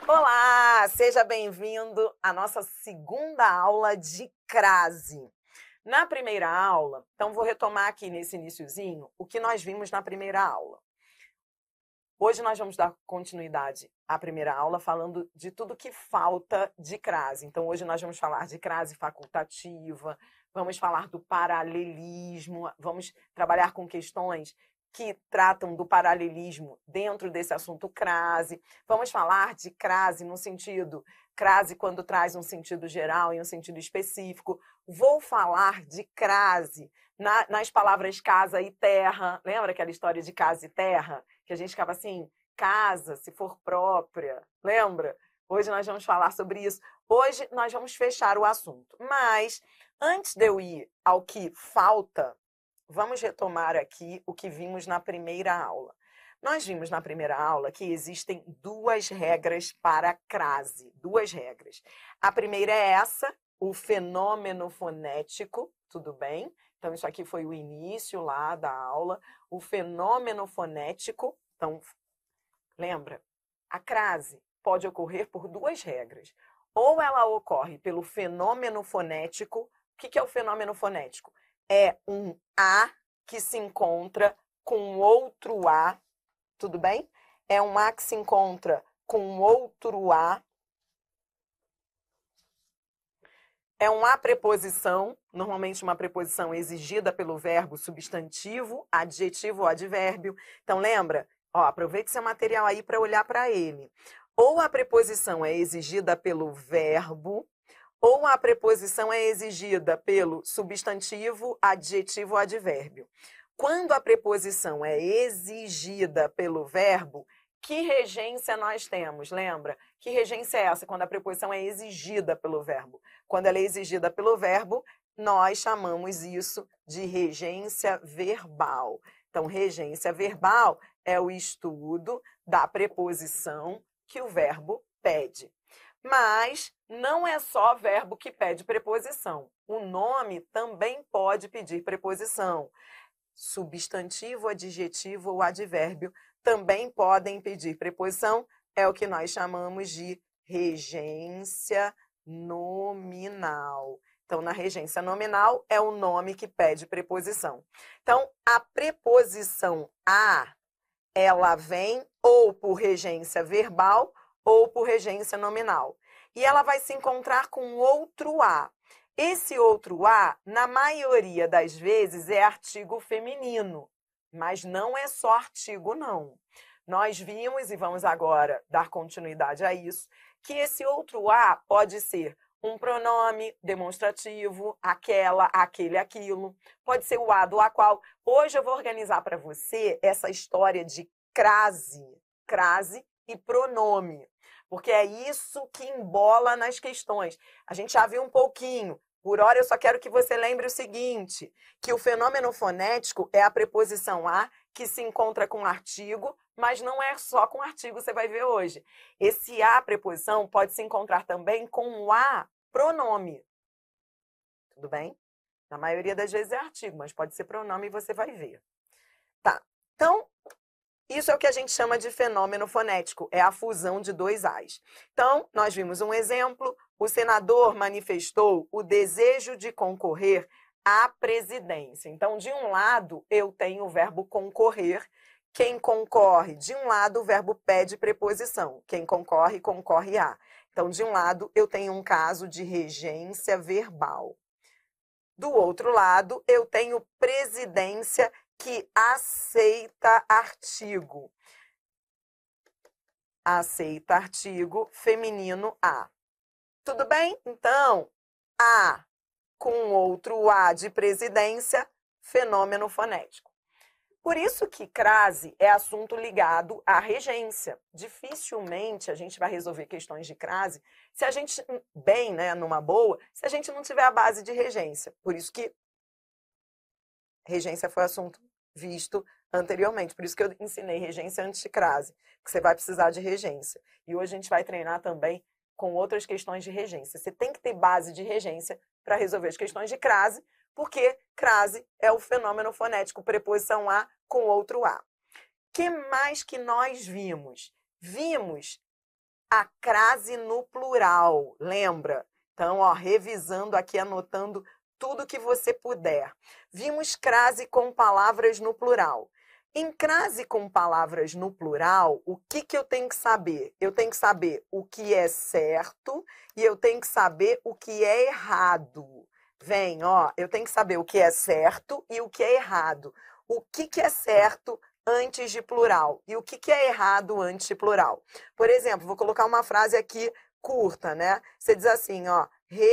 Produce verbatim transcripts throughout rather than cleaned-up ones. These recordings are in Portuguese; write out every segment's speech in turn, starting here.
Olá, seja bem-vindo à nossa segunda aula de crase. Na primeira aula, então vou retomar aqui nesse iniciozinho o que nós vimos na primeira aula. Hoje nós vamos dar continuidade à primeira aula falando de tudo que falta de crase. Então hoje nós vamos falar de crase facultativa, vamos falar do paralelismo, vamos trabalhar com questões que tratam do paralelismo dentro desse assunto crase. Vamos falar de crase no sentido, crase quando traz um sentido geral e um sentido específico. Vou falar de crase na, nas palavras casa e terra. Lembra aquela história de casa e terra? Que a gente ficava assim, casa, se for própria. Lembra? Hoje nós vamos falar sobre isso. Hoje nós vamos fechar o assunto. Mas, antes de eu ir ao que falta, vamos retomar aqui o que vimos na primeira aula. Nós vimos na primeira aula que existem duas regras para a crase, duas regras. A primeira é essa, o fenômeno fonético, tudo bem? Então, isso aqui foi o início lá da aula. O fenômeno fonético, então, lembra? A crase pode ocorrer por duas regras. Ou ela ocorre pelo fenômeno fonético. O que é o fenômeno fonético? É um A que se encontra com outro A, tudo bem? É um A que se encontra com outro A. É uma preposição, normalmente uma preposição exigida pelo verbo substantivo, adjetivo ou advérbio. Então, lembra? Ó, aproveite seu material aí para olhar para ele. Ou a preposição é exigida pelo verbo, ou a preposição é exigida pelo substantivo, adjetivo ou advérbio. Quando a preposição é exigida pelo verbo, que regência nós temos? Lembra? Que regência é essa? Quando a preposição é exigida pelo verbo. Quando ela é exigida pelo verbo, nós chamamos isso de regência verbal. Então, regência verbal é o estudo da preposição que o verbo pede. Mas não é só verbo que pede preposição. O nome também pode pedir preposição. Substantivo, adjetivo ou advérbio também podem pedir preposição. É o que nós chamamos de regência nominal. Então, na regência nominal é o nome que pede preposição. Então, a preposição a, ela vem ou por regência verbal ou por regência nominal. E ela vai se encontrar com outro a. Esse outro a, na maioria das vezes, é artigo feminino. Mas não é só artigo, não. Nós vimos, e vamos agora dar continuidade a isso, que esse outro a pode ser um pronome demonstrativo, aquela, aquele, aquilo. Pode ser o a do a qual. Hoje eu vou organizar para você essa história de crase, crase e pronome. Porque é isso que embola nas questões. A gente já viu um pouquinho. Por hora, eu só quero que você lembre o seguinte, que o fenômeno fonético é a preposição a que se encontra com artigo, mas não é só com artigo, você vai ver hoje. Esse a preposição pode se encontrar também com o a pronome. Tudo bem? Na maioria das vezes é artigo, mas pode ser pronome e você vai ver. Tá, então, isso é o que a gente chama de fenômeno fonético, é a fusão de dois As. Então, nós vimos um exemplo, o senador manifestou o desejo de concorrer à presidência. Então, de um lado, eu tenho o verbo concorrer. Quem concorre, de um lado, o verbo pede preposição. Quem concorre, concorre a. Então, de um lado, eu tenho um caso de regência verbal. Do outro lado, eu tenho presidência que aceita artigo. Aceita artigo feminino a. Tudo bem? Então, a com outro a de presidência, fenômeno fonético. Por isso que crase é assunto ligado à regência. Dificilmente a gente vai resolver questões de crase se a gente, bem, né, numa boa, se a gente não tiver a base de regência. Por isso que regência foi assunto visto anteriormente. Por isso que eu ensinei regência antes de crase, que você vai precisar de regência. E hoje a gente vai treinar também com outras questões de regência. Você tem que ter base de regência para resolver as questões de crase, porque crase é o fenômeno fonético, preposição a com outro a. O que mais que nós vimos? Vimos a crase no plural, lembra? Então, ó, revisando aqui, anotando tudo que você puder. Vimos crase com palavras no plural. Em crase com palavras no plural, o que, que eu tenho que saber? Eu tenho que saber o que é certo e eu tenho que saber o que é errado. Vem, ó, eu tenho que saber o que é certo e o que é errado. O que, que é certo antes de plural e o que, que é errado antes de plural. Por exemplo, vou colocar uma frase aqui curta, né? Você diz assim, ó,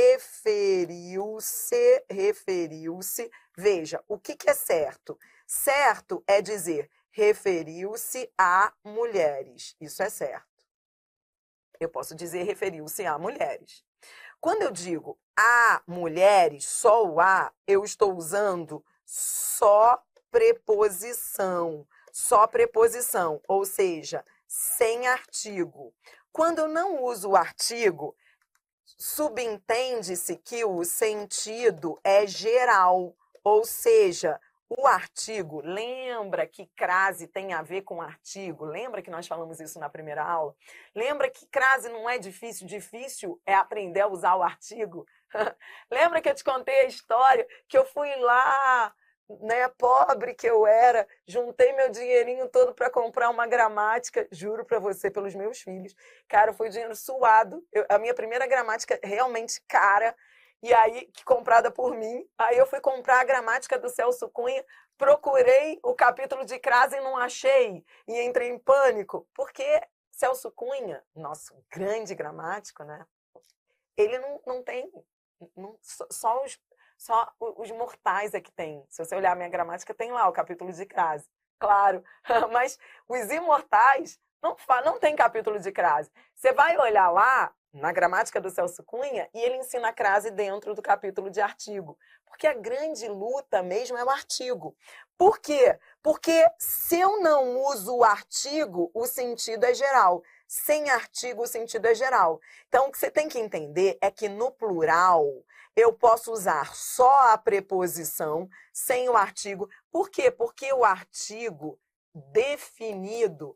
referiu-se, referiu-se. Veja, o que, que é certo? Certo é dizer referiu-se a mulheres. Isso é certo. Eu posso dizer referiu-se a mulheres. Quando eu digo a mulheres, só o a, eu estou usando só preposição. Só preposição, ou seja, sem artigo. Quando eu não uso o artigo, subentende-se que o sentido é geral, ou seja, o artigo, lembra que crase tem a ver com artigo? Lembra que nós falamos isso na primeira aula? Lembra que crase não é difícil, difícil é aprender a usar o artigo? Lembra que eu te contei a história que eu fui lá, né, pobre que eu era, juntei meu dinheirinho todo para comprar uma gramática, juro para você, pelos meus filhos. Cara, foi dinheiro suado. Eu, a minha primeira gramática realmente cara, e aí, que comprada por mim. Aí eu fui comprar a gramática do Celso Cunha, procurei o capítulo de crase e não achei, e entrei em pânico, porque Celso Cunha, nosso grande gramático, né? Ele não, não tem, não, só, só os Só os mortais é que tem. Se você olhar a minha gramática, tem lá o capítulo de crase. Claro, mas os imortais não, não tem capítulo de crase. Você vai olhar lá na gramática do Celso Cunha e ele ensina a crase dentro do capítulo de artigo. Porque a grande luta mesmo é o artigo. Por quê? Porque se eu não uso o artigo, o sentido é geral. Sem artigo, o sentido é geral. Então, o que você tem que entender é que no plural eu posso usar só a preposição sem o artigo. Por quê? Porque o artigo definido,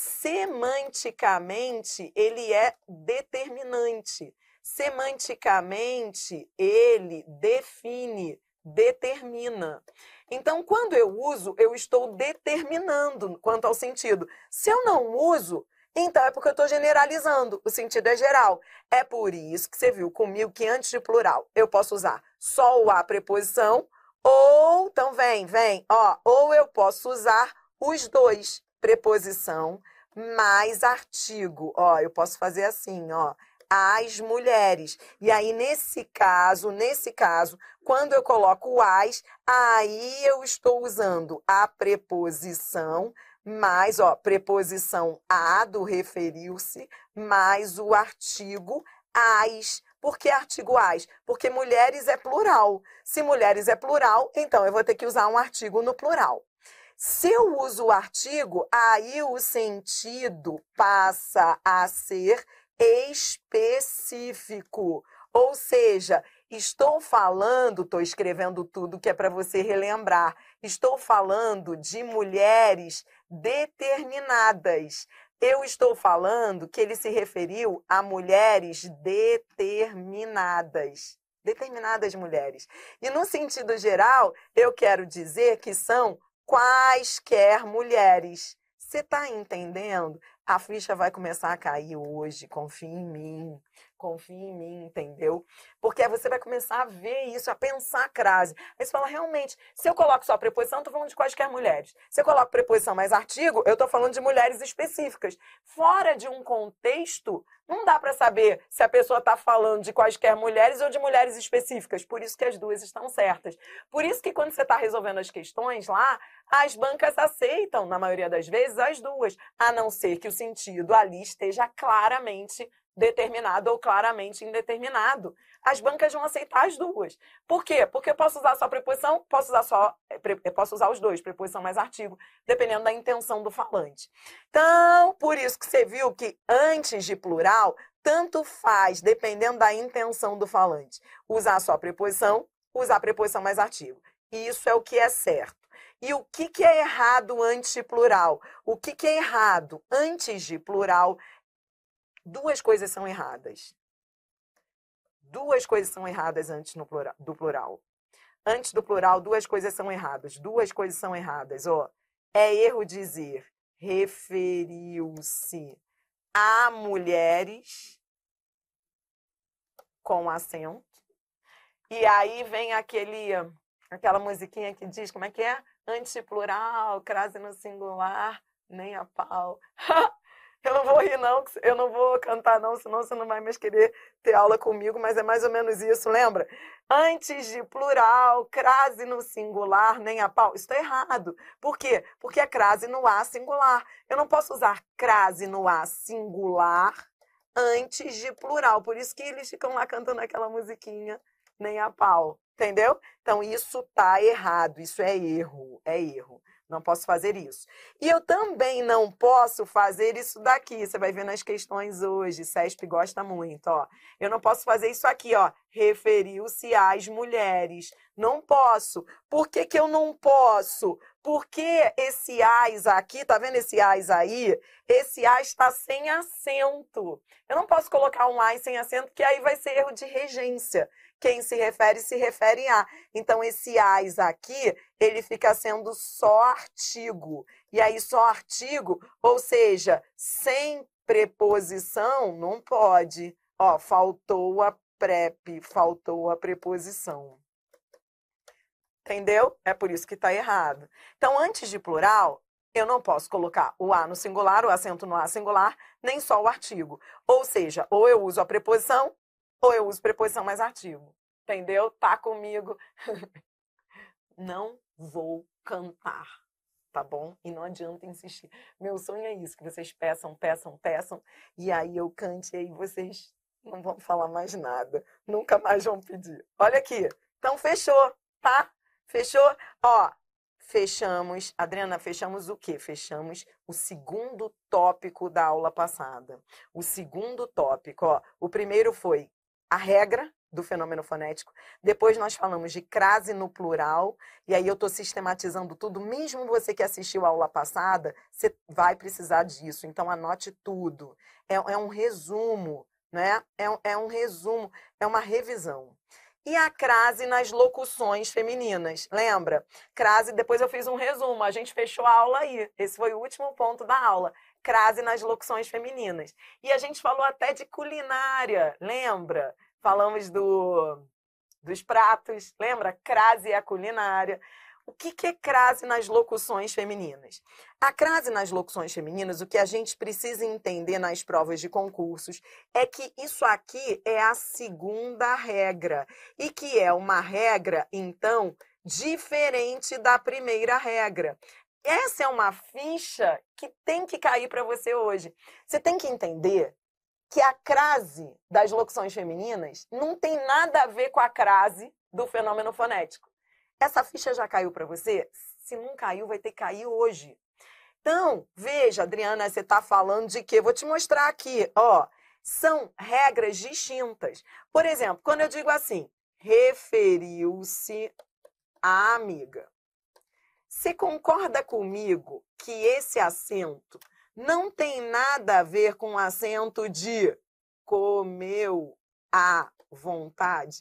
semanticamente, ele é determinante. Semanticamente, ele define, determina. Então, quando eu uso, eu estou determinando quanto ao sentido. Se eu não uso, então é porque eu estou generalizando, o sentido é geral. É por isso que você viu comigo que antes de plural eu posso usar só o a preposição, ou, então vem, vem, ó, ou eu posso usar os dois, preposição mais artigo. Ó, eu posso fazer assim, ó, as mulheres. E aí, nesse caso, nesse caso, quando eu coloco o as, aí eu estou usando a preposição mais, ó, preposição a do referiu-se, mais o artigo as. Por que artigo as? Porque mulheres é plural. Se mulheres é plural, então eu vou ter que usar um artigo no plural. Se eu uso o artigo, aí o sentido passa a ser específico. Ou seja, estou falando, estou escrevendo tudo que é para você relembrar, estou falando de mulheres determinadas. Eu estou falando que ele se referiu a mulheres determinadas. Determinadas mulheres. E no sentido geral, eu quero dizer que são quaisquer mulheres. Você está entendendo? A ficha vai começar a cair hoje, confia em mim. Confia em mim, entendeu? Porque aí você vai começar a ver isso, a pensar a crase. Aí você fala, realmente, se eu coloco só a preposição, eu estou falando de quaisquer mulheres. Se eu coloco preposição mais artigo, eu estou falando de mulheres específicas. Fora de um contexto, não dá para saber se a pessoa está falando de quaisquer mulheres ou de mulheres específicas. Por isso que as duas estão certas. Por isso que quando você está resolvendo as questões lá, as bancas aceitam, na maioria das vezes, as duas. A não ser que o sentido ali esteja claramente determinado ou claramente indeterminado. As bancas vão aceitar as duas. Por quê? Porque eu posso usar só preposição, posso usar só, eu posso usar os dois, preposição mais artigo, dependendo da intenção do falante. Então, por isso que você viu que antes de plural, tanto faz, dependendo da intenção do falante, usar só preposição, usar preposição mais artigo. Isso é o que é certo. E o que, que é errado antes de plural? O que, que é errado antes de plural? duas coisas são erradas. Duas coisas são erradas antes no plural, do plural. Antes do plural, duas coisas são erradas. Duas coisas são erradas. Ó, é erro dizer referiu-se a mulheres com acento. E aí vem aquele, aquela musiquinha que diz, como é que é? Antiplural, crase no singular, nem a pau. Eu não vou rir não, eu não vou cantar não, senão você não vai mais querer ter aula comigo, mas é mais ou menos isso, lembra? Antes de plural, crase no singular, nem a pau. Isso está errado. Por quê? Porque é crase no A singular. Eu não posso usar crase no A singular antes de plural. Por isso que eles ficam lá cantando aquela musiquinha, nem a pau. Entendeu? Então, isso tá errado. Isso é erro. É erro. Não posso fazer isso. E eu também não posso fazer isso daqui. Você vai ver nas questões hoje. CESP gosta muito, ó. Eu não posso fazer isso aqui, ó. Referiu-se às mulheres. Não posso. Por que que eu não posso? Porque esse as aqui, tá vendo esse as aí? Esse as está sem acento. Eu não posso colocar um as sem acento, que aí vai ser erro de regência. Quem se refere, se refere a. Então, esse as aqui, ele fica sendo só artigo. E aí, só artigo, ou seja, sem preposição, não pode. Ó, faltou a prep, faltou a preposição. Entendeu? É por isso que está errado. Então, antes de plural, eu não posso colocar o A no singular, o acento no A singular, nem só o artigo. Ou seja, ou eu uso a preposição, ou eu uso preposição mais artigo. Entendeu? Tá comigo. Não vou cantar, tá bom? E não adianta insistir. Meu sonho é isso, que vocês peçam, peçam, peçam, e aí eu cante e aí vocês não vão falar mais nada. Nunca mais vão pedir. Olha aqui. Então, fechou, tá? Fechou? Ó, fechamos. Adriana, fechamos o quê? Fechamos o segundo tópico da aula passada. O segundo tópico, ó. O primeiro foi a regra do fenômeno fonético. Depois nós falamos de crase no plural. E aí eu estou sistematizando tudo. Mesmo você que assistiu a aula passada, você vai precisar disso. Então, anote tudo. É, é um resumo, né? É, um- é um resumo, é uma revisão. E a crase nas locuções femininas. Lembra? Crase, depois eu fiz um resumo. A gente fechou a aula aí. Esse foi o último ponto da aula. Crase nas locuções femininas. E a gente falou até de culinária. Lembra? Falamos do, dos pratos. Lembra? Crase é a culinária. O que que é crase nas locuções femininas? A crase nas locuções femininas, o que a gente precisa entender nas provas de concursos é que isso aqui é a segunda regra e que é uma regra, então, diferente da primeira regra. Essa é uma ficha que tem que cair para você hoje. Você tem que entender que a crase das locuções femininas não tem nada a ver com a crase do fenômeno fonético. Essa ficha já caiu para você? Se não caiu, vai ter que cair hoje. Então, veja, Adriana, você está falando de quê? Vou te mostrar aqui, ó. São regras distintas. Por exemplo, quando eu digo assim, referiu-se à amiga. Você concorda comigo que esse acento não tem nada a ver com o acento de comeu à vontade?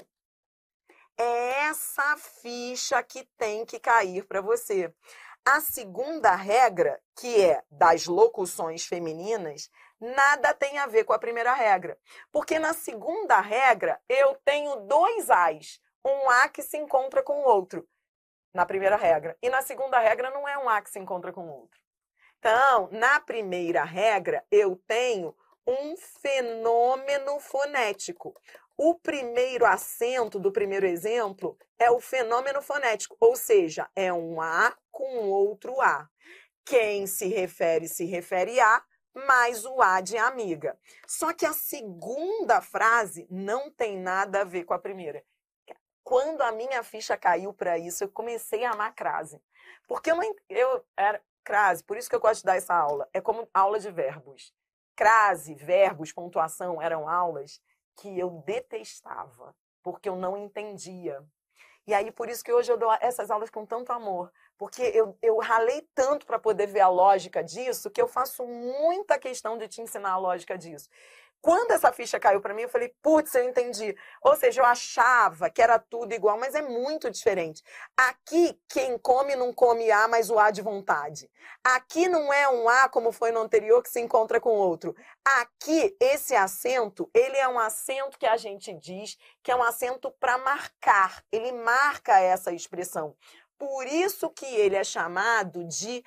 É essa ficha que tem que cair para você. A segunda regra, que é das locuções femininas, nada tem a ver com a primeira regra. Porque na segunda regra, eu tenho dois As. Um A que se encontra com o outro. Na primeira regra. E na segunda regra, não é um A que se encontra com o outro. Então, na primeira regra, eu tenho um fenômeno fonético. O primeiro acento do primeiro exemplo é o fenômeno fonético, ou seja, é um A com outro A. Quem se refere, se refere a, mais o A de amiga. Só que a segunda frase não tem nada a ver com a primeira. Quando a minha ficha caiu para isso, eu comecei a amar crase. Porque eu, não, eu era crase, por isso que eu gosto de dar essa aula. É como aula de verbos. Crase, verbos, pontuação eram aulas que eu detestava, porque eu não entendia. E aí, por isso que hoje eu dou essas aulas com tanto amor, porque eu, eu ralei tanto para poder ver a lógica disso, que eu faço muita questão de te ensinar a lógica disso. Quando essa ficha caiu para mim, eu falei, putz, eu entendi. Ou seja, eu achava que era tudo igual, mas é muito diferente. Aqui, quem come não come A, mas o A de vontade. Aqui não é um A, como foi no anterior, que se encontra com outro. Aqui, esse acento, ele é um acento que a gente diz que é um acento para marcar. Ele marca essa expressão. Por isso que ele é chamado de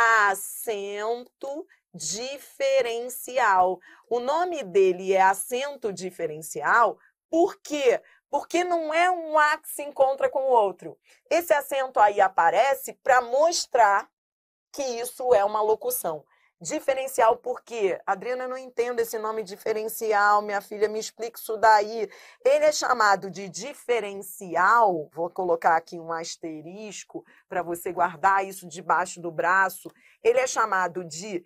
acento diferencial. O nome dele é acento diferencial, por quê? Porque não é um A que se encontra com o outro. Esse acento aí aparece para mostrar que isso é uma locução. Diferencial por quê? Adriana, eu não entendo esse nome diferencial, minha filha, me explica isso daí. Ele é chamado de diferencial, vou colocar aqui um asterisco para você guardar isso debaixo do braço. Ele é chamado de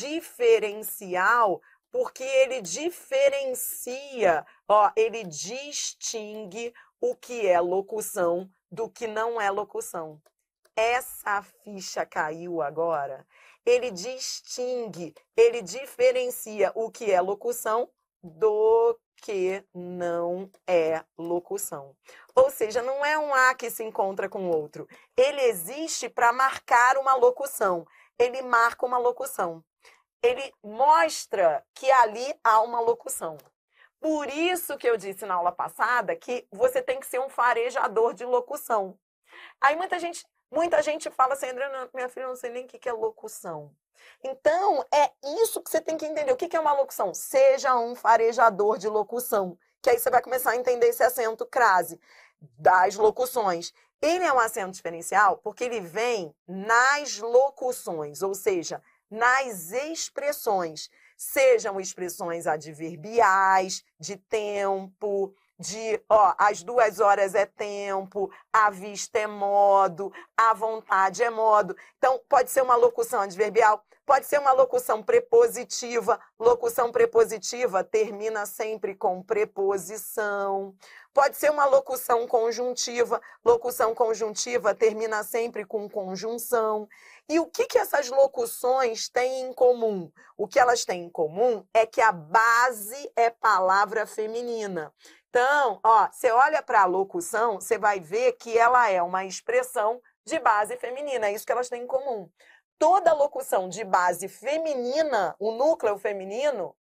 diferencial porque ele diferencia, ó, ele distingue o que é locução do que não é locução. Essa ficha caiu agora. Ele distingue, ele diferencia o que é locução do que não é locução. Ou seja, não é um A que se encontra com o outro. Ele existe para marcar uma locução. Ele marca uma locução. Ele mostra que ali há uma locução. Por isso que eu disse na aula passada que você tem que ser um farejador de locução. Aí muita gente... Muita gente fala assim, Adriana, minha filha, não sei nem o que é locução. Então, é isso que você tem que entender. O que é uma locução? Seja um farejador de locução. Que aí você vai começar a entender esse acento crase das locuções. Ele é um acento diferencial porque ele vem nas locuções, ou seja, nas expressões. Sejam expressões adverbiais, de tempo... de, ó, as duas horas é tempo, a vista é modo, a vontade é modo. Então, pode ser uma locução adverbial, pode ser uma locução prepositiva. Locução prepositiva termina sempre com preposição. Pode ser uma locução conjuntiva. Locução conjuntiva termina sempre com conjunção. E o que, que essas locuções têm em comum? O que elas têm em comum é que a base é palavra feminina. Então, ó, você olha para a locução, você vai ver que ela é uma expressão de base feminina. É isso que elas têm em comum. Toda locução de base feminina, o núcleo feminino,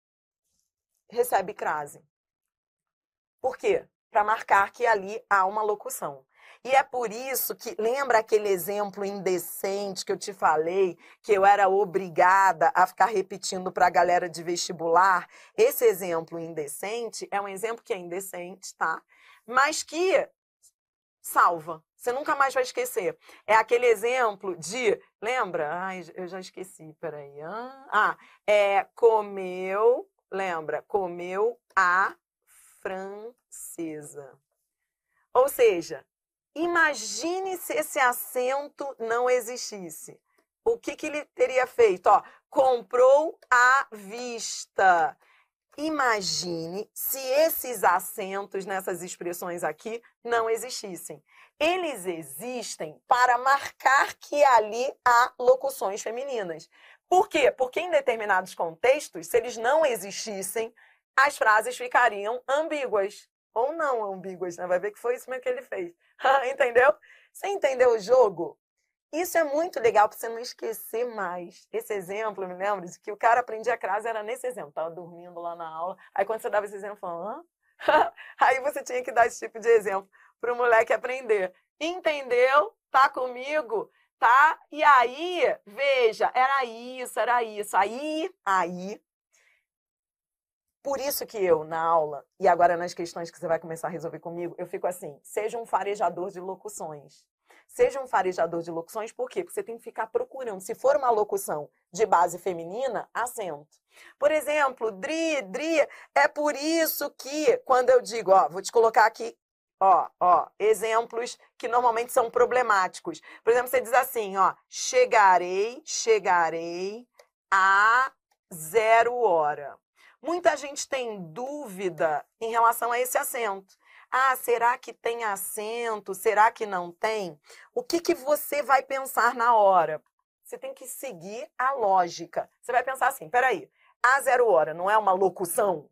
recebe crase. Por quê? Para marcar que ali há uma locução. E é por isso que, lembra aquele exemplo indecente que eu te falei, que eu era obrigada a ficar repetindo para a galera de vestibular? Esse exemplo indecente é um exemplo que é indecente, tá? Mas que salva. Você nunca mais vai esquecer. É aquele exemplo de... Lembra? Ai, eu já esqueci, peraí. Ah, é comeu... Lembra? Comeu a francesa. Ou seja... Imagine se esse acento não existisse. O que, que ele teria feito? Ó, comprou à vista. Imagine se esses acentos nessas expressões aqui não existissem. Eles existem para marcar que ali há locuções femininas. Por quê? Porque em determinados contextos, se eles não existissem, as frases ficariam ambíguas. Ou não ambíguas, né? Vai ver que foi isso mesmo que ele fez. Entendeu? Você entendeu o jogo? Isso é muito legal para você não esquecer mais. Esse exemplo, eu me lembro de que o cara aprendia crase era nesse exemplo. Tava dormindo lá na aula. Aí quando você dava esse exemplo, falando, hã? Aí você tinha que dar esse tipo de exemplo para o moleque aprender. Entendeu? Tá comigo? Tá? E aí, veja, era isso, era isso. Aí, aí... Por isso que eu, na aula, e agora nas questões que você vai começar a resolver comigo, eu fico assim, seja um farejador de locuções. Seja um farejador de locuções, por quê? Porque você tem que ficar procurando. Se for uma locução de base feminina, acento. Por exemplo, Dri, Dri, é por isso que, quando eu digo, ó, vou te colocar aqui, ó, ó, exemplos que normalmente são problemáticos. Por exemplo, você diz assim, ó, chegarei, chegarei a zero hora. Muita gente tem dúvida em relação a esse acento. Ah, será que tem acento? Será que não tem? O que, que você vai pensar na hora? Você tem que seguir a lógica. Você vai pensar assim, peraí, A zero hora não é uma locução?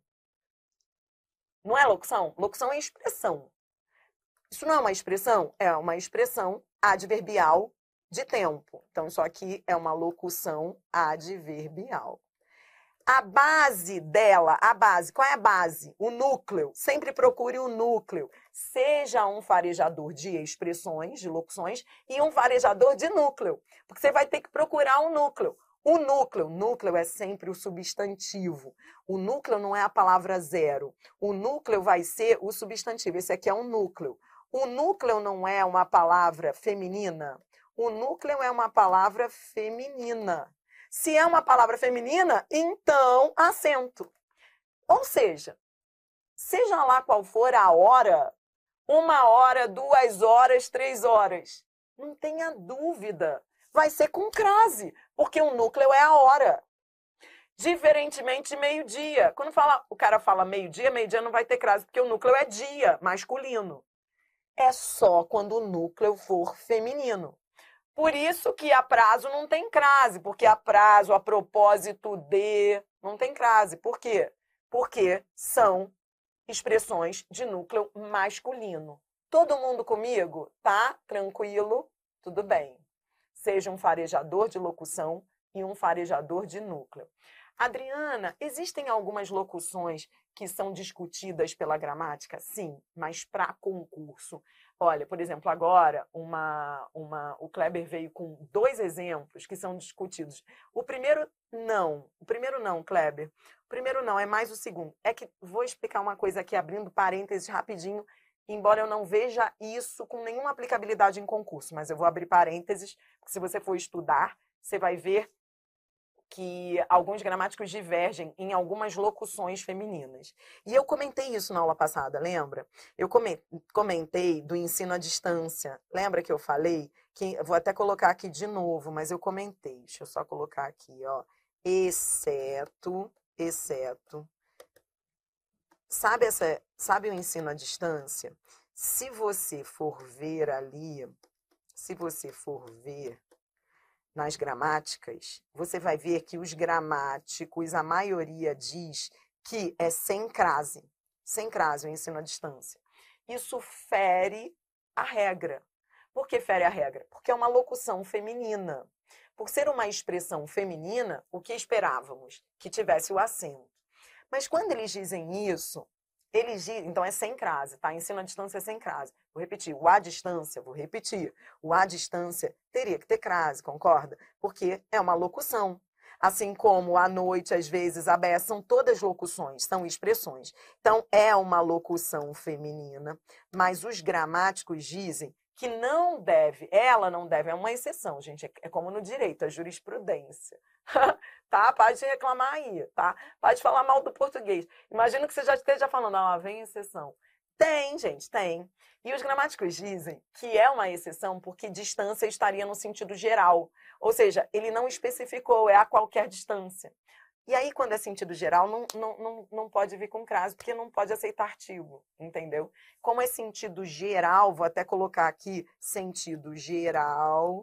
Não é locução? Locução é expressão. Isso não é uma expressão? É uma expressão adverbial de tempo. Então, isso aqui é uma locução adverbial. A base dela, a base, qual é a base? O núcleo. Sempre procure o núcleo. Seja um farejador de expressões, de locuções, e um farejador de núcleo. Porque você vai ter que procurar um núcleo. O núcleo, núcleo é sempre o substantivo. O núcleo não é a palavra zero. O núcleo vai ser o substantivo. Esse aqui é um núcleo. O núcleo não é uma palavra feminina. O núcleo é uma palavra feminina. Se é uma palavra feminina, então acento. Ou seja, seja lá qual for a hora, uma hora, duas horas, três horas, não tenha dúvida, vai ser com crase, porque o núcleo é a hora. Diferentemente de meio-dia. Quando fala, o cara fala meio-dia, meio-dia não vai ter crase, porque o núcleo é dia, masculino. É só quando o núcleo for feminino. Por isso que a prazo não tem crase, porque a prazo, a propósito de, não tem crase. Por quê? Porque são expressões de núcleo masculino. Todo mundo comigo? Tá? Tranquilo? Tudo bem. Seja um farejador de locução e um farejador de núcleo. Adriana, existem algumas locuções que são discutidas pela gramática? Sim, mas para concurso. Olha, por exemplo, agora uma, uma, o Kleber veio com dois exemplos que são discutidos. O primeiro, não. O primeiro não, Kleber. O primeiro não, é mais o segundo. É que vou explicar uma coisa aqui, abrindo parênteses rapidinho, embora eu não veja isso com nenhuma aplicabilidade em concurso, mas eu vou abrir parênteses, porque se você for estudar, você vai ver que alguns gramáticos divergem em algumas locuções femininas. E eu comentei isso na aula passada, lembra? Eu comentei do ensino à distância. Lembra que eu falei? Que, vou até colocar aqui de novo, mas eu comentei. Deixa eu só colocar aqui, ó. Exceto, exceto. Sabe, essa, sabe o ensino à distância? Se você for ver ali, se você for ver nas gramáticas, você vai ver que os gramáticos, a maioria diz que é sem crase. Sem crase, o ensino à distância. Isso fere a regra. Por que fere a regra? Porque é uma locução feminina. Por ser uma expressão feminina, o que esperávamos? Que tivesse o acento. Mas quando eles dizem isso, eles dizem, então é sem crase, tá? Ensino à distância é sem crase. Vou repetir, o à distância, vou repetir. O à distância teria que ter crase, concorda? Porque é uma locução. Assim como à noite, às vezes, a bé são todas locuções, são expressões. Então, é uma locução feminina, mas os gramáticos dizem que não deve, ela não deve, é uma exceção, gente, é como no direito, a jurisprudência. Tá? Pode reclamar aí, tá? Pode falar mal do português. Imagino que você já esteja falando, ah, vem exceção. Tem, gente, tem. E os gramáticos dizem que é uma exceção porque distância estaria no sentido geral. Ou seja, ele não especificou, é a qualquer distância. E aí, quando é sentido geral, não, não, não, não pode vir com crase, porque não pode aceitar artigo, entendeu? Como é sentido geral, vou até colocar aqui sentido geral,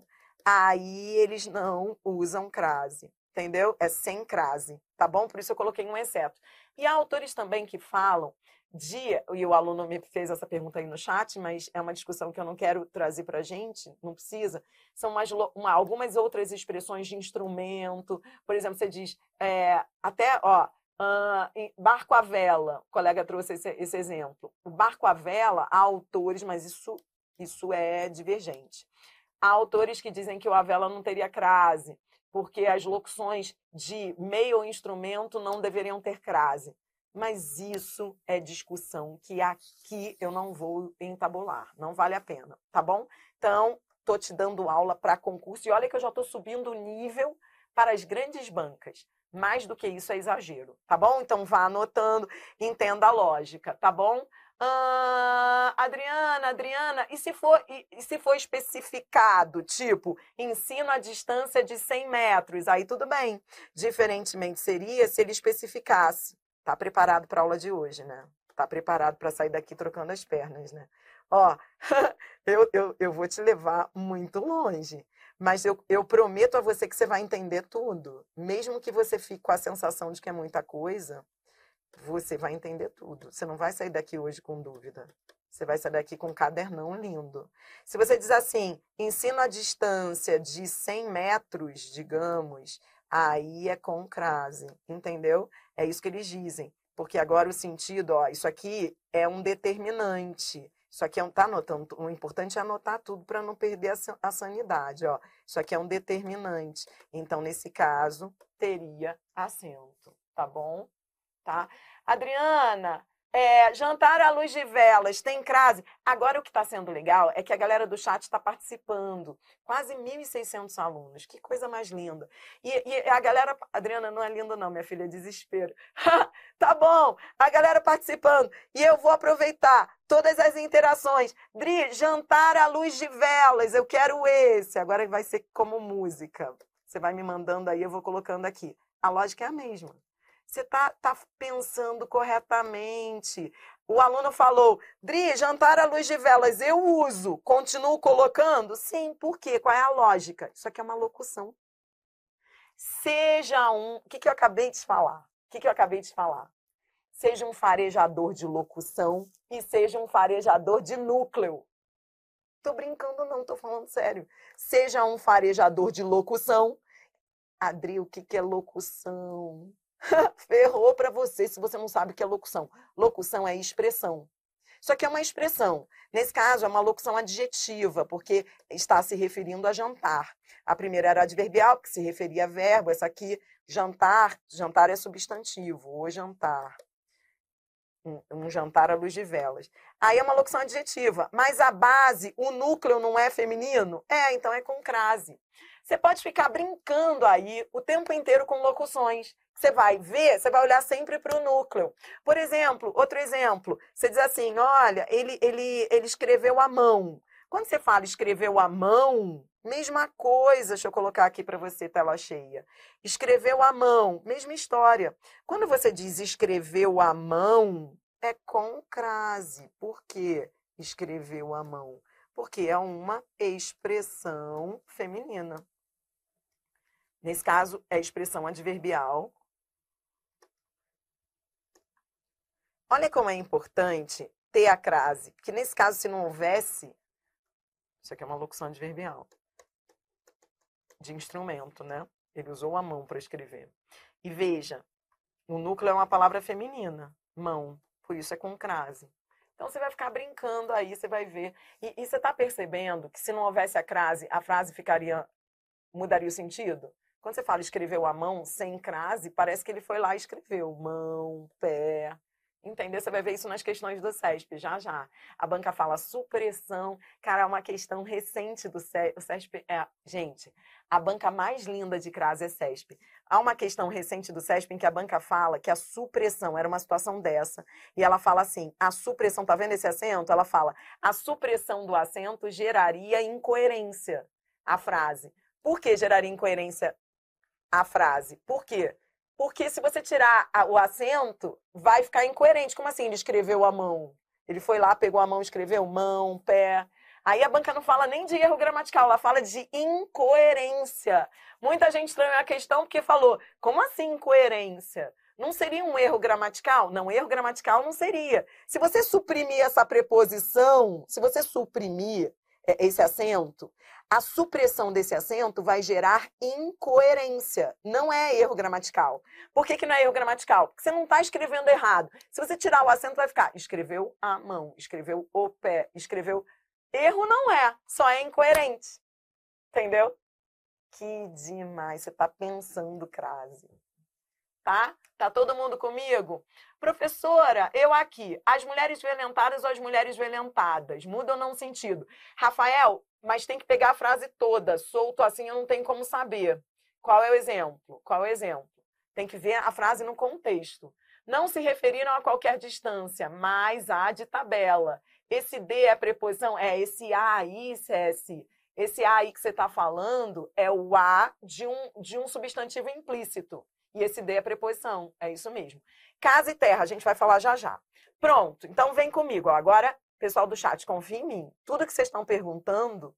aí eles não usam crase. Entendeu? É sem crase, tá bom? Por isso eu coloquei um exceto. E há autores também que falam de, e o aluno me fez essa pergunta aí no chat, mas é uma discussão que eu não quero trazer pra gente, não precisa, são mais, uma, algumas outras expressões de instrumento, por exemplo, você diz, é, até, ó, uh, barco à vela, o colega trouxe esse, esse exemplo. O barco à vela, há autores, mas isso, isso é divergente. Há autores que dizem que o à vela não teria crase, porque as locuções de meio instrumento não deveriam ter crase. Mas isso é discussão que aqui eu não vou entabular, não vale a pena, tá bom? Então, estou te dando aula para concurso e olha que eu já estou subindo o nível para as grandes bancas. Mais do que isso é exagero, tá bom? Então, vá anotando, entenda a lógica, tá bom? Ah, Adriana, Adriana, e se for, e, e se for especificado, tipo, ensino à distância de cem metros, aí tudo bem. Diferentemente seria se ele especificasse. Tá preparado para a aula de hoje, né? Tá preparado para sair daqui trocando as pernas, né? Ó, eu, eu, eu vou te levar muito longe. Mas eu, eu prometo a você que você vai entender tudo. Mesmo que você fique com a sensação de que é muita coisa, você vai entender tudo. Você não vai sair daqui hoje com dúvida. Você vai sair daqui com um cadernão lindo. Se você diz assim, ensino à distância de cem metros, digamos, aí é com crase, entendeu? É isso que eles dizem. Porque agora o sentido, ó, isso aqui é um determinante. Isso aqui é um, tá anotando, o importante é anotar tudo para não perder a, a sanidade, ó. Isso aqui é um determinante. Então, nesse caso, teria acento, tá bom? Tá? Adriana, é, jantar à luz de velas, tem crase? Agora o que está sendo legal é que a galera do chat está participando. Quase mil e seiscentos alunos. Que coisa mais linda. E, e a galera... Adriana, não é linda não, minha filha, é desespero. Tá bom, a galera participando. E eu vou aproveitar todas as interações. Dri, jantar à luz de velas, eu quero esse. Agora vai ser como música. Você vai me mandando aí, eu vou colocando aqui. A lógica é a mesma. Você está tá pensando corretamente. O aluno falou, Dri, jantar à luz de velas, eu uso. Continuo colocando? Sim, por quê? Qual é a lógica? Isso aqui é uma locução. Seja um... O que, que eu acabei de falar? O que, que eu acabei de falar? Seja um farejador de locução e seja um farejador de núcleo. Tô brincando não, tô falando sério. Seja um farejador de locução. Adri, o que, que é locução? Ferrou para você se você não sabe o que é locução. Locução é expressão. Isso aqui é uma expressão. Nesse caso, é uma locução adjetiva, porque está se referindo a jantar. A primeira era adverbial, que se referia a verbo. Essa aqui, jantar, jantar é substantivo. O jantar. Um, um jantar à luz de velas. Aí é uma locução adjetiva. Mas a base, o núcleo não é feminino? É, então é com crase. Você pode ficar brincando aí o tempo inteiro com locuções. Você vai ver, você vai olhar sempre para o núcleo. Por exemplo, outro exemplo, você diz assim, olha, ele, ele, ele escreveu à mão. Quando você fala escreveu à mão, mesma coisa, deixa eu colocar aqui para você, tela cheia. Escreveu à mão, mesma história. Quando você diz escreveu à mão, é com crase. Por quê? Escreveu à mão. Porque é uma expressão feminina. Nesse caso, é expressão adverbial. Olha como é importante ter a crase, porque nesse caso, se não houvesse, isso aqui é uma locução adverbial, de instrumento, né? Ele usou a mão para escrever. E veja, o núcleo é uma palavra feminina, mão, por isso é com crase. Então, você vai ficar brincando aí, você vai ver. E, e você está percebendo que se não houvesse a crase, a frase ficaria, mudaria o sentido? Quando você fala escreveu à mão, sem crase, parece que ele foi lá e escreveu. Mão, pé. Entendeu? Você vai ver isso nas questões do SESP, já já. A banca fala supressão. Cara, é uma questão recente do SESP. O SESP é... Gente, a banca mais linda de crase é SESP. Há uma questão recente do SESP em que a banca fala que a supressão era uma situação dessa. E ela fala assim, a supressão, tá vendo esse acento? Ela fala, a supressão do acento geraria incoerência. A frase. Por que geraria incoerência a frase? Por quê? Porque se você tirar o acento, vai ficar incoerente. Como assim ele escreveu a mão? Ele foi lá, pegou a mão, escreveu mão, pé. Aí a banca não fala nem de erro gramatical, ela fala de incoerência. Muita gente estranhou a questão porque falou, como assim incoerência? Não seria um erro gramatical? Não, erro gramatical não seria. Se você suprimir essa preposição, se você suprimir esse acento, a supressão desse acento vai gerar incoerência. Não é erro gramatical. Por que que não é erro gramatical? Porque você não está escrevendo errado. Se você tirar o acento, vai ficar escreveu a mão, escreveu o pé, escreveu... Erro não é, só é incoerente. Entendeu? Que demais. Você está pensando crase. Tá? Tá todo mundo comigo? Professora, eu aqui, as mulheres violentadas ou as mulheres violentadas? Muda ou não o sentido? Rafael, mas tem que pegar a frase toda. Solto assim eu não tenho como saber. Qual é o exemplo? Qual é o exemplo? Tem que ver a frase no contexto. Não se referiram a qualquer distância, mas a de tabela. Esse D é a preposição? É esse A aí, C S. Esse A aí que você está falando é o A de um, de um substantivo implícito. E esse D é preposição, é isso mesmo. Casa e terra, a gente vai falar já já. Pronto, então vem comigo. Agora, pessoal do chat, confia em mim. Tudo que vocês estão perguntando,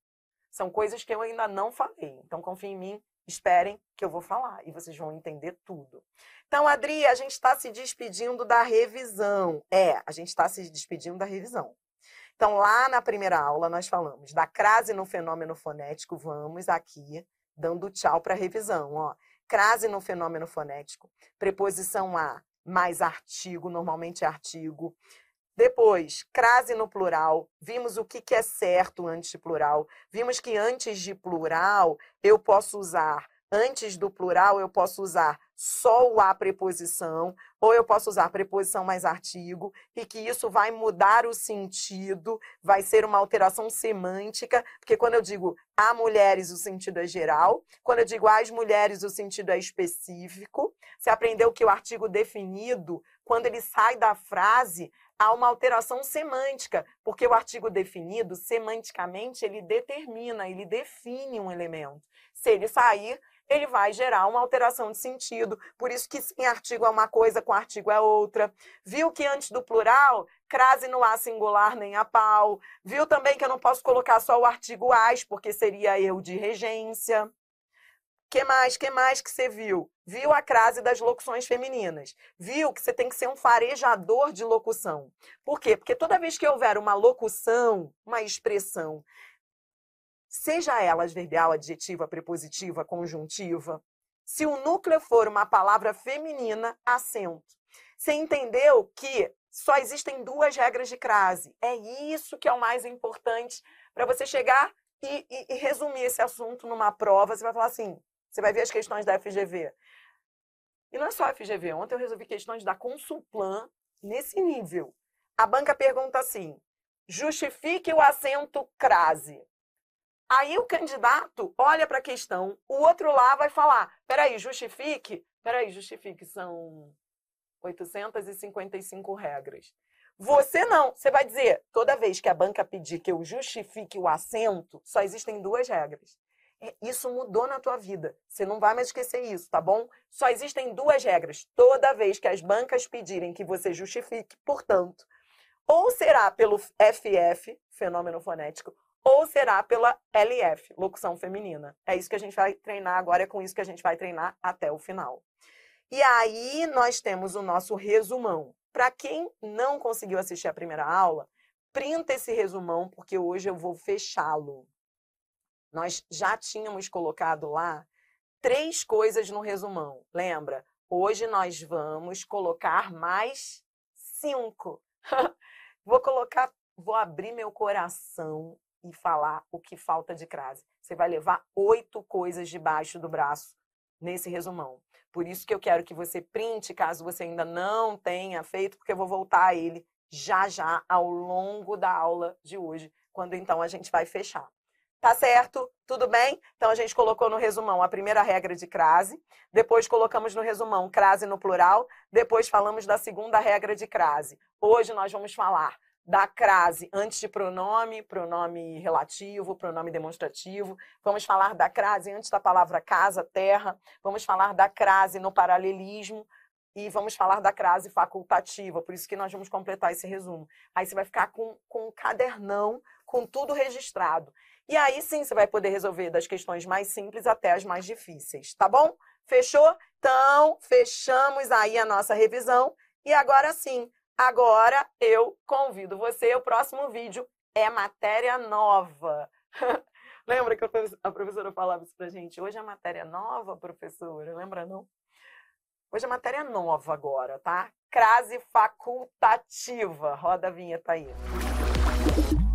São coisas que eu ainda não falei. Então, confiem em mim, esperem que eu vou falar e vocês vão entender tudo. Então, Adri, a gente está se despedindo da revisão. É, a gente está se despedindo da revisão. Então, lá na primeira aula, nós falamos da crase no fenômeno fonético. Vamos aqui dando tchau para a revisão. Ó. Crase no fenômeno fonético. Preposição a mais artigo, normalmente é artigo. Depois, crase no plural. Vimos o que, que é certo antes de plural. Vimos que antes de plural, eu posso usar, antes do plural, eu posso usar só o a preposição, ou eu posso usar preposição mais artigo, e que isso vai mudar o sentido, vai ser uma alteração semântica, porque quando eu digo a mulheres, o sentido é geral, quando eu digo as mulheres, o sentido é específico. Você aprendeu que o artigo definido, quando ele sai da frase, há uma alteração semântica, porque o artigo definido, semanticamente, ele determina, ele define um elemento. Se ele sair, ele vai gerar uma alteração de sentido. Por isso que em artigo é uma coisa, com artigo é outra. Viu que antes do plural, crase não há singular nem a pau. Viu também que eu não posso colocar só o artigo as, porque seria erro de regência. Que mais? Que mais que você viu? Viu a crase das locuções femininas. Viu que você tem que ser um farejador de locução. Por quê? Porque toda vez que houver uma locução, uma expressão, seja ela adverbial, adjetiva, prepositiva, conjuntiva, se o núcleo for uma palavra feminina, acento. Você entendeu que só existem duas regras de crase. É isso que é o mais importante para você chegar e, e, e resumir esse assunto numa prova. Você vai falar assim, você vai ver as questões da F G V. E não é só a F G V. Ontem eu resolvi questões da Consulplan nesse nível. A banca pergunta assim, justifique o acento crase. Aí o candidato olha para a questão, o outro lá vai falar, peraí, justifique, peraí, justifique, são oitocentas e cinquenta e cinco regras. Você não, você vai dizer, toda vez que a banca pedir que eu justifique o acento, só existem duas regras. Isso mudou na tua vida, você não vai mais esquecer isso, tá bom? Só existem duas regras, toda vez que as bancas pedirem que você justifique, portanto, ou será pelo F F, fenômeno fonético, ou será pela L F, locução feminina. É isso que a gente vai treinar agora, é com isso que a gente vai treinar até o final. E aí nós temos o nosso resumão. Para quem não conseguiu assistir a primeira aula, printa esse resumão, porque hoje eu vou fechá-lo. Nós já tínhamos colocado lá três coisas no resumão, lembra? Hoje nós vamos colocar mais cinco. Vou colocar, vou abrir meu coração e falar o que falta de crase. Você vai levar oito coisas debaixo do braço nesse resumão. Por isso que eu quero que você printe, caso você ainda não tenha feito, porque eu vou voltar a ele já já ao longo da aula de hoje, quando então a gente vai fechar. Tá certo? Tudo bem? Então a gente colocou no resumão a primeira regra de crase, depois colocamos no resumão crase no plural, depois falamos da segunda regra de crase. Hoje nós vamos falar da crase antes de pronome, pronome relativo, pronome demonstrativo. Vamos falar da crase antes da palavra casa, terra. Vamos falar da crase no paralelismo e vamos falar da crase facultativa. Por isso que nós vamos completar esse resumo. Aí você vai ficar com, com um cadernão, com tudo registrado. E aí sim você vai poder resolver das questões mais simples até as mais difíceis, tá bom? Fechou? Então, fechamos aí a nossa revisão. E agora sim, agora eu convido você, o próximo vídeo é matéria nova. Lembra que a professora falava isso pra gente? Hoje é matéria nova, professora? Lembra não? Hoje é matéria nova agora, tá? Crase facultativa. Roda a vinheta aí.